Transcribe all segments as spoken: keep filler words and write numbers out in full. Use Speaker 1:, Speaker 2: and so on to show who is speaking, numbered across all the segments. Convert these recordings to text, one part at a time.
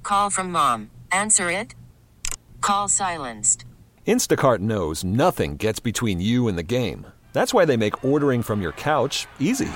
Speaker 1: call from mom. Answer it. Call silenced.
Speaker 2: Instacart knows nothing gets between you and the game. That's why they make ordering from your couch easy.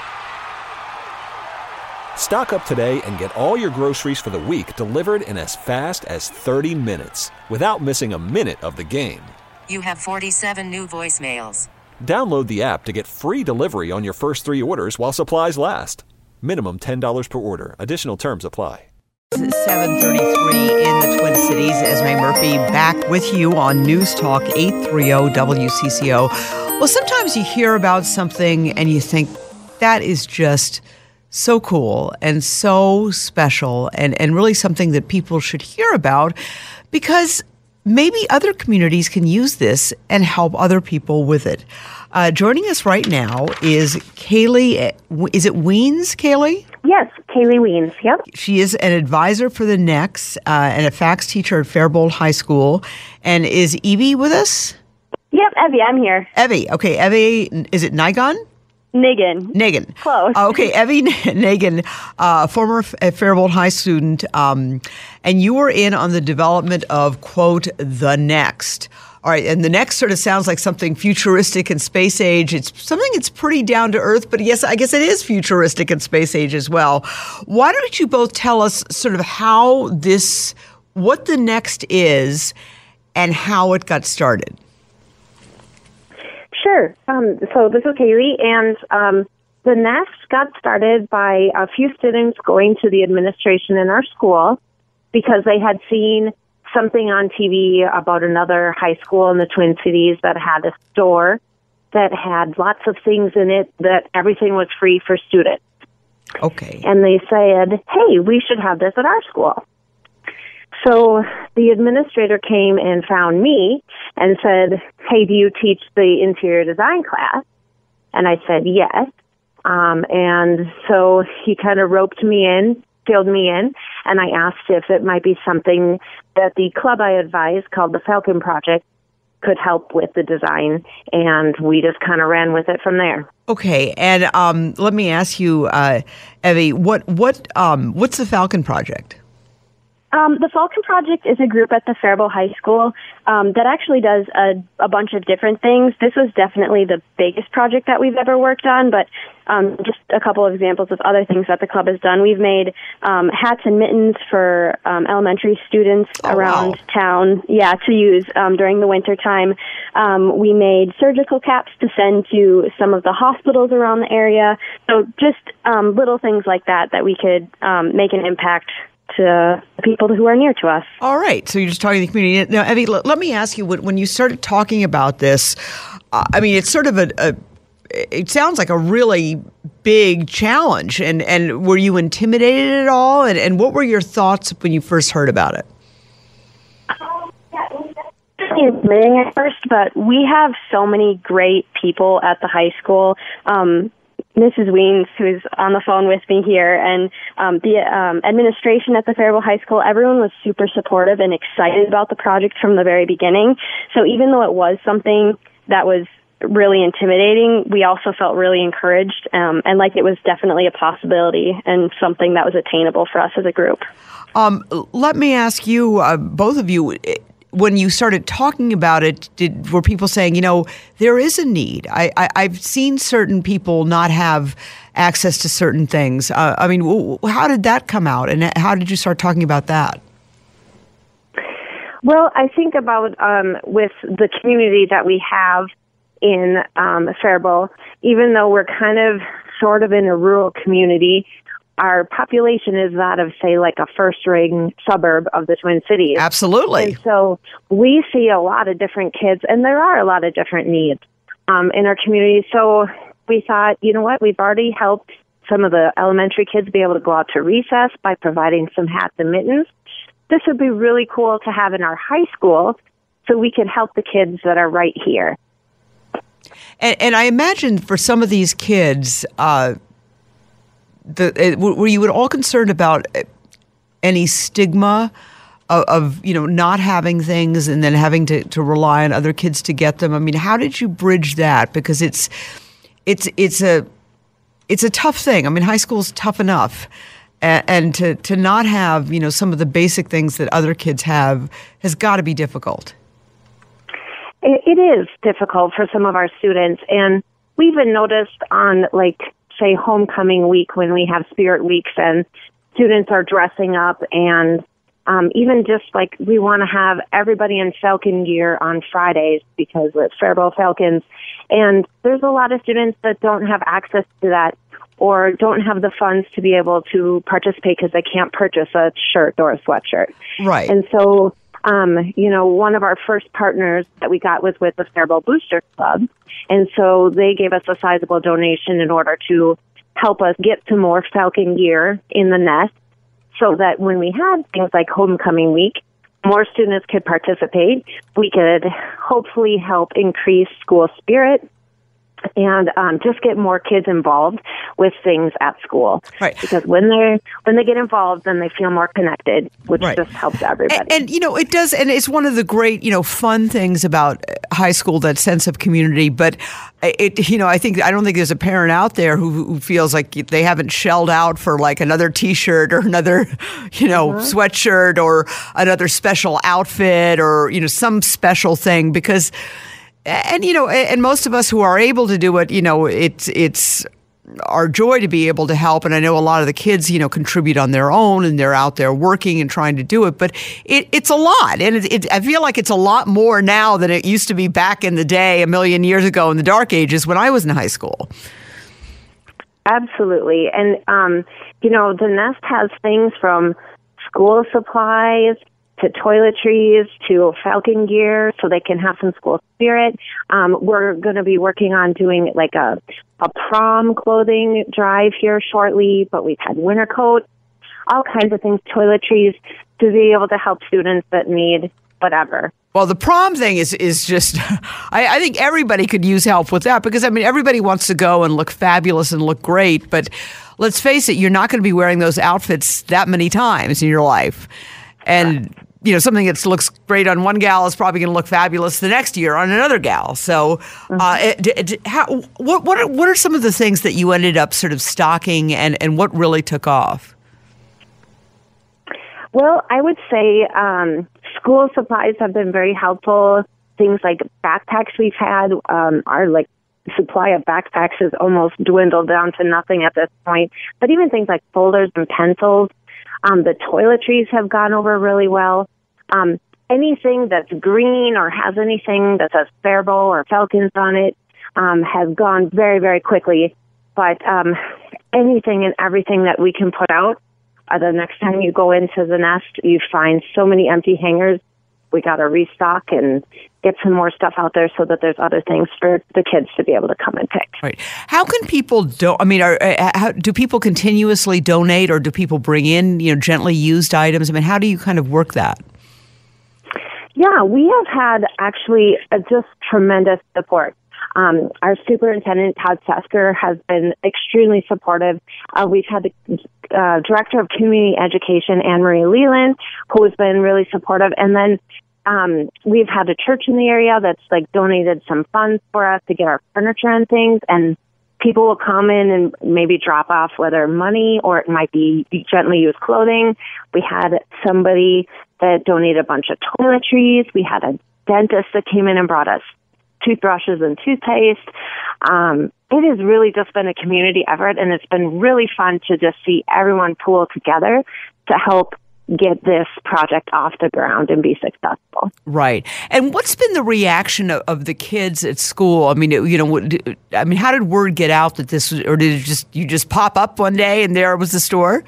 Speaker 2: Stock up today and get all your groceries for the week delivered in as fast as thirty minutes without missing a minute of the game.
Speaker 1: You have forty-seven new voicemails.
Speaker 2: Download the app to get free delivery on your first three orders while supplies last. Minimum ten dollars per order. Additional terms apply.
Speaker 3: seven thirty-three in the Twin Cities. Esme Murphy back with you on News Talk eight thirty W C C O. Well, sometimes you hear about something and you think that is just so cool and so special and, and really something that people should hear about because maybe other communities can use this and help other people with it. Uh, joining us right now is Kaylee. Is it Weens, Kaylee?
Speaker 4: Yes, Kaylee Weens, yep.
Speaker 3: She is an advisor for the N E X uh, and a fax teacher at Faribault High School. And is Evie with us?
Speaker 4: Yep, Evie, I'm here.
Speaker 3: Evie, okay. Evie, is it Nigon?
Speaker 4: Nagan.
Speaker 3: Nagan.
Speaker 4: Close.
Speaker 3: Uh, okay, Evie Nagan, uh, former F- Faribault High student, um, and you were in on the development of, quote, the next. All right, and the next sort of sounds like something futuristic and space age. It's something that's pretty down to earth, but yes, I guess it is futuristic and space age as well. Why don't you both tell us sort of how this, what the next is and how it got started?
Speaker 4: Sure. Um, so this is Kaylee, and um, the Nest got started by a few students going to the administration in our school because they had seen something on T V about another high school in the Twin Cities that had a store that had lots of things in it that everything was free for students.
Speaker 3: Okay.
Speaker 4: And they said, hey, we should have this at our school. So the administrator came and found me and said, hey, do you teach the interior design class? And I said, yes. Um, and so he kind of roped me in, filled me in, and I asked if it might be something that the club I advised called the Falcon Project could help with the design, and we just kind of ran with it from there.
Speaker 3: Okay, and um, let me ask you, uh, Evie, what what um, what's the Falcon Project?
Speaker 5: Um, the Falcon Project is a group at the Faribault High School um, that actually does a, a bunch of different things. This was definitely the biggest project that we've ever worked on, but um, just a couple of examples of other things that the club has done. We've made um, hats and mittens for um, elementary students
Speaker 3: oh,
Speaker 5: around
Speaker 3: wow.
Speaker 5: town, yeah, to use um, during the winter time. Um, we made surgical caps to send to some of the hospitals around the area. So just um, little things like that that we could um, make an impact to the people who are near to us.
Speaker 3: All right. So you're just talking to the community. Now, Evie, let, let me ask you, when you started talking about this, uh, I mean, it's sort of a, a, it sounds like a really big challenge. And, and were you intimidated at all? And, and what were your thoughts when you first heard about it?
Speaker 5: Intimidating at first, but we have so many great people at the high school. Um, Missus Weens, who's on the phone with me here, and um, the um, administration at the Faribault High School, everyone was super supportive and excited about the project from the very beginning. So even though it was something that was really intimidating, we also felt really encouraged um, and like it was definitely a possibility and something that was attainable for us as a group.
Speaker 3: Um, let me ask you, uh, both of you, when you started talking about it, did were people saying, you know, there is a need? I, I, I've seen certain people not have access to certain things. Uh, I mean, w- how did that come out, and how did you start talking about that?
Speaker 4: Well, I think about um, with the community that we have in um, Faribault, even though we're kind of sort of in a rural community, our population is that of, say, like a first-ring suburb of the Twin Cities.
Speaker 3: Absolutely.
Speaker 4: And so we see a lot of different kids, and there are a lot of different needs um, in our community. So we thought, you know what, we've already helped some of the elementary kids be able to go out to recess by providing some hats and mittens. This would be really cool to have in our high school so we could help the kids that are right here.
Speaker 3: And, and I imagine for some of these kids, uh, The, were you at all concerned about any stigma of, of, you know, not having things and then having to, to rely on other kids to get them? I mean, how did you bridge that? Because it's it's it's a it's a tough thing. I mean, high school's tough enough, And, and to, to not have, you know, some of the basic things that other kids have has got to be difficult.
Speaker 4: It, it is difficult for some of our students. And we even noticed on, like, say, homecoming week when we have spirit weeks and students are dressing up, and um, even just like we want to have everybody in Falcon gear on Fridays because we're Faribault Falcons. And there's a lot of students that don't have access to that or don't have the funds to be able to participate because they can't purchase a shirt or a sweatshirt.
Speaker 3: Right.
Speaker 4: And so, um, you know, one of our first partners that we got was with the Faribault Booster Club. And so they gave us a sizable donation in order to help us get some more Falcon gear in the nest so that when we had things like homecoming week, more students could participate. We could hopefully help increase school spirit and um, just get more kids involved with things at school.
Speaker 3: Right.
Speaker 4: Because when they when they get involved, then they feel more connected, which
Speaker 3: right.
Speaker 4: just helps everybody.
Speaker 3: And, and, you know, it does, and it's one of the great, you know, fun things about high school, that sense of community. But, it, you know, I think, I don't think there's a parent out there who, who feels like they haven't shelled out for like another T-shirt or another, you know, uh-huh. sweatshirt or another special outfit or, you know, some special thing because... And, you know, and most of us who are able to do it, you know, it's it's our joy to be able to help. And I know a lot of the kids, you know, contribute on their own and they're out there working and trying to do it. But it, it's a lot. And it, it, I feel like it's a lot more now than it used to be back in the day, a million years ago in the dark ages when I was in high school.
Speaker 4: Absolutely. And, um, you know, the Nest has things from school supplies to toiletries, to Falcon gear, so they can have some school spirit. Um, we're going to be working on doing like a, a prom clothing drive here shortly, but we've had winter coats, all kinds of things, toiletries, to be able to help students that need whatever.
Speaker 3: Well, the prom thing is is just, I, I think everybody could use help with that because, I mean, everybody wants to go and look fabulous and look great, but let's face it, you're not going to be wearing those outfits that many times in your life. And you know, something that looks great on one gal is probably going to look fabulous the next year on another gal. So, uh, it, it, how, what what are, what are some of the things that you ended up sort of stocking, and, and what really took off?
Speaker 4: Well, I would say um, school supplies have been very helpful. Things like backpacks we've had, um, our like supply of backpacks has almost dwindled down to nothing at this point. But even things like folders and pencils. Um, the toiletries have gone over really well. Um, anything that's green or has anything that says Faribault or Falcons on it um, has gone very, very quickly. But um, anything and everything that we can put out, uh, the next time you go into the Nest, you find so many empty hangers. We got to restock and get some more stuff out there so that there's other things for the kids to be able to come and pick.
Speaker 3: Right. How can people do? I mean, are, uh, how, do people continuously donate, or do people bring in, you know, gently used items? I mean, how do you kind of work that?
Speaker 4: Yeah, we have had actually a just tremendous support. Um, our superintendent, Todd Sesker, has been extremely supportive. Uh, we've had the uh, director of community education, Anne Marie Leland, who has been really supportive. And then um, we've had a church in the area that's like donated some funds for us to get our furniture and things. And people will come in and maybe drop off whether money or it might be gently used clothing. We had somebody that donated a bunch of toiletries. We had a dentist that came in and brought us toothbrushes and toothpaste. Um, it has really just been a community effort, and it's been really fun to just see everyone pool together to help get this project off the ground and be successful.
Speaker 3: Right. And what's been the reaction of, of the kids at school? I mean, you know, I mean, how did word get out that this was, or did it just, you just pop up one day and there was the store?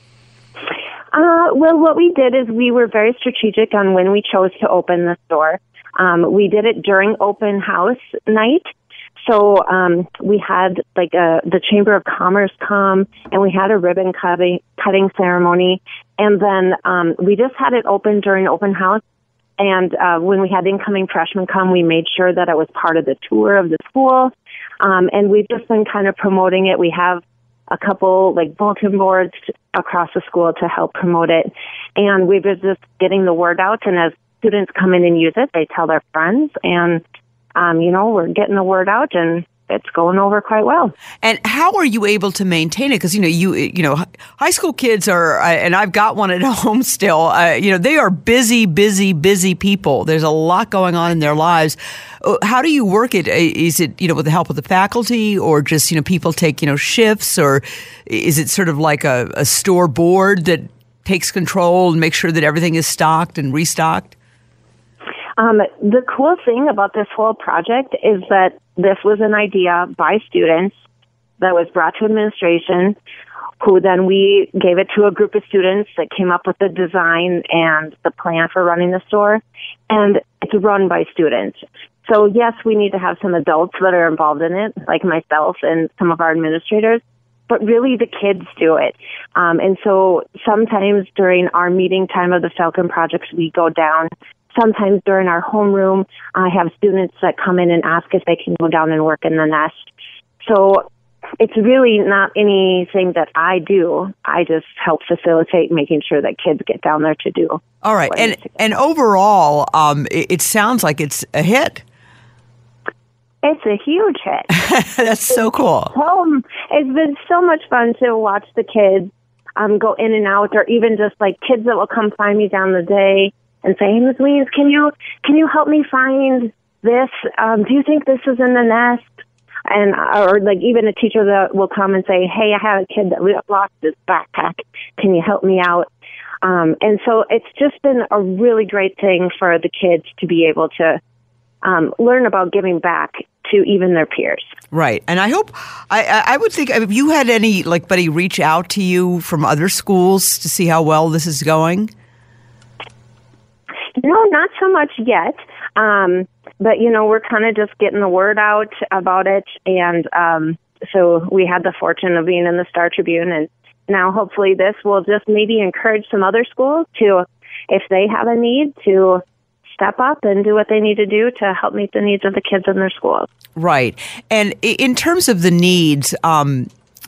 Speaker 4: Uh, well, what we did is we were very strategic on when we chose to open the store. Um, we did it during open house night. So um, we had like a, the Chamber of Commerce come, and we had a ribbon cutting, cutting ceremony. And then um, we just had it open during open house. And uh, when we had incoming freshmen come, we made sure that it was part of the tour of the school. Um, and we've just been kind of promoting it. We have a couple like bulletin boards across the school to help promote it. And we've been just getting the word out. And as students come in and use it, they tell their friends, and, um, you know, we're getting the word out, and it's going over quite well.
Speaker 3: And how are you able to maintain it? Because, you know, you you know, high school kids are, and I've got one at home still, uh, you know, they are busy, busy, busy people. There's a lot going on in their lives. How do you work it? Is it, you know, with the help of the faculty, or just, you know, people take, you know, shifts, or is it sort of like a, a store board that takes control and makes sure that everything is stocked and restocked?
Speaker 4: Um, the cool thing about this whole project is that this was an idea by students that was brought to administration, who then we gave it to a group of students that came up with the design and the plan for running the store, and it's run by students. So yes, we need to have some adults that are involved in it, like myself and some of our administrators, but really the kids do it. Um, and so sometimes during our meeting time of the Falcon projects, we go down. Sometimes during our homeroom, I have students that come in and ask if they can go down and work in the nest. So it's really not anything that I do. I just help facilitate making sure that kids get down there to do.
Speaker 3: All right. And and overall, um, it, it sounds like it's a hit.
Speaker 4: It's a huge hit.
Speaker 3: That's so cool.
Speaker 4: Um, it's been so much fun to watch the kids um, go in and out, or even just like kids that will come find me down the day and say, "Hey, Miz Weens, can you can you help me find this? Um, do you think this is in the nest?" And or like even a teacher that will come and say, "Hey, I have a kid that lost his backpack. Can you help me out?" Um, and so it's just been a really great thing for the kids to be able to um, learn about giving back to even their peers.
Speaker 3: Right. And I hope, I, I would think, have you had any, like, buddy reach out to you from other schools to see how well this is going?
Speaker 4: No, not so much yet. Um, but, you know, we're kind of just getting the word out about it. And um, so we had the fortune of being in the Star Tribune. And now hopefully this will just maybe encourage some other schools to, if they have a need, to step up and do what they need to do to help meet the needs of the kids in their schools.
Speaker 3: Right. And in terms of the needs, um,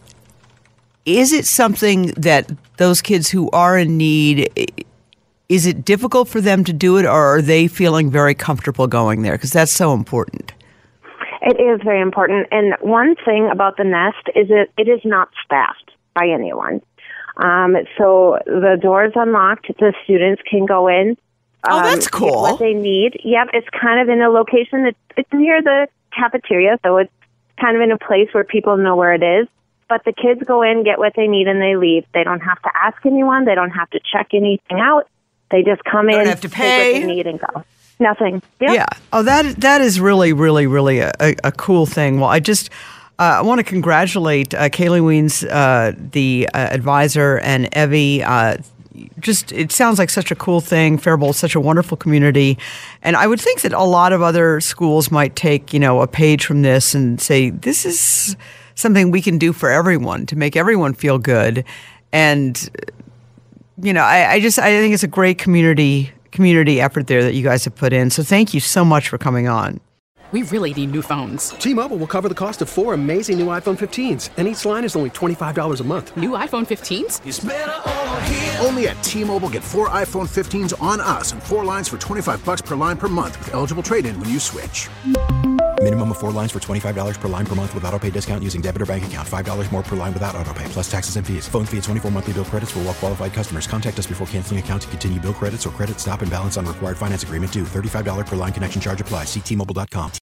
Speaker 3: is it something that those kids who are in need, is it difficult for them to do it, or are they feeling very comfortable going there? Because that's so important.
Speaker 4: It is very important. And one thing about the nest is that it is not staffed by anyone. Um, so the door is unlocked. The students can go in.
Speaker 3: Oh, that's
Speaker 4: um,
Speaker 3: cool.
Speaker 4: Get what they need. Yep, it's kind of in a location that it's near the cafeteria, so it's kind of in a place where people know where it is. But the kids go in, get what they need, and they leave. They don't have to ask anyone. They don't have to check anything out. They just come in,
Speaker 3: don't have to pay.
Speaker 4: take what they need, and go. Nothing. Yep.
Speaker 3: Yeah. Oh, that that is really, really, really a, a, a cool thing. Well, I just uh, I want to congratulate uh, Kaylee Weens, uh, the uh, advisor, and Evie. Uh, Just, it sounds like such a cool thing. Faribault, such a wonderful community. And I would think that a lot of other schools might take, you know, a page from this and say, this is something we can do for everyone to make everyone feel good. And, you know, I, I just, I think it's a great community, community effort there that you guys have put in. So thank you so much for coming on.
Speaker 6: We really need new phones.
Speaker 7: T-Mobile will cover the cost of four amazing new iPhone fifteens, and each line is only twenty-five dollars a month.
Speaker 6: New iPhone fifteens?
Speaker 8: It's better over here. Only at T-Mobile, get four iPhone fifteens on us and four lines for twenty-five bucks per line per month with eligible trade-in when you switch.
Speaker 9: Minimum of four lines for twenty-five dollars per line per month with autopay discount using debit or bank account. five dollars more per line without autopay, plus taxes and fees. Phone fee at twenty-four monthly bill credits for well-qualified customers. Contact us before canceling account to continue bill credits or credit stop and balance on required finance agreement due. thirty-five dollars per line connection charge applies. See T Mobile dot com.